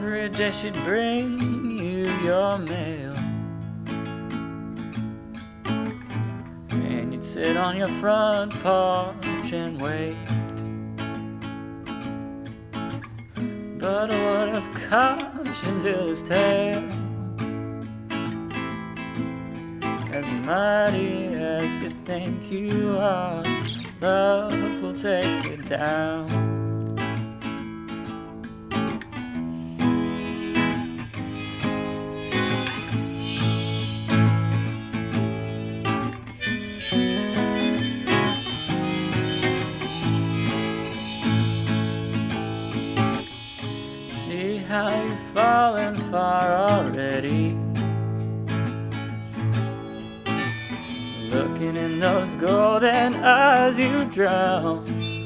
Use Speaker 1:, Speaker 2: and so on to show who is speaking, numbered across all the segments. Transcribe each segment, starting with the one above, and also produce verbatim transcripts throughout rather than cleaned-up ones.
Speaker 1: Every day she'd bring you your mail, and you'd sit on your front porch and wait. But a word of caution to this tale: as mighty as you think you are, love will take you down. See how you've fallen far already, looking in those golden eyes you drown.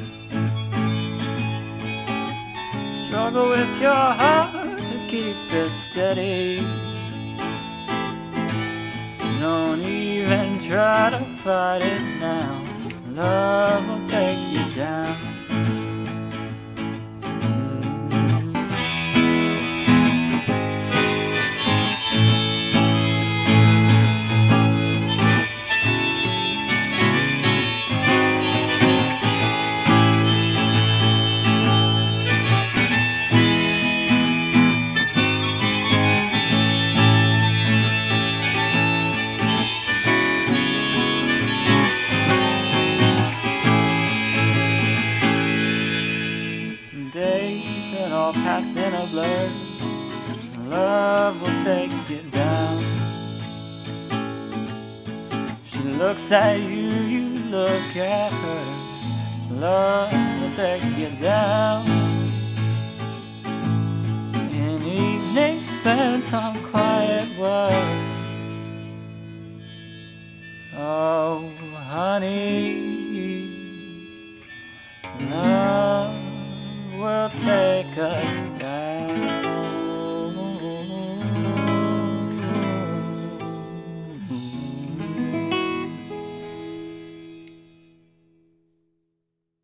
Speaker 1: Struggle with your heart to keep it steady. Don't even try to fight it now. Love will take you down. Days that all pass in a blur, love will take you down. She looks at you, you look at her. Love will take you down. In evenings spent on quiet words, oh honey, love will take us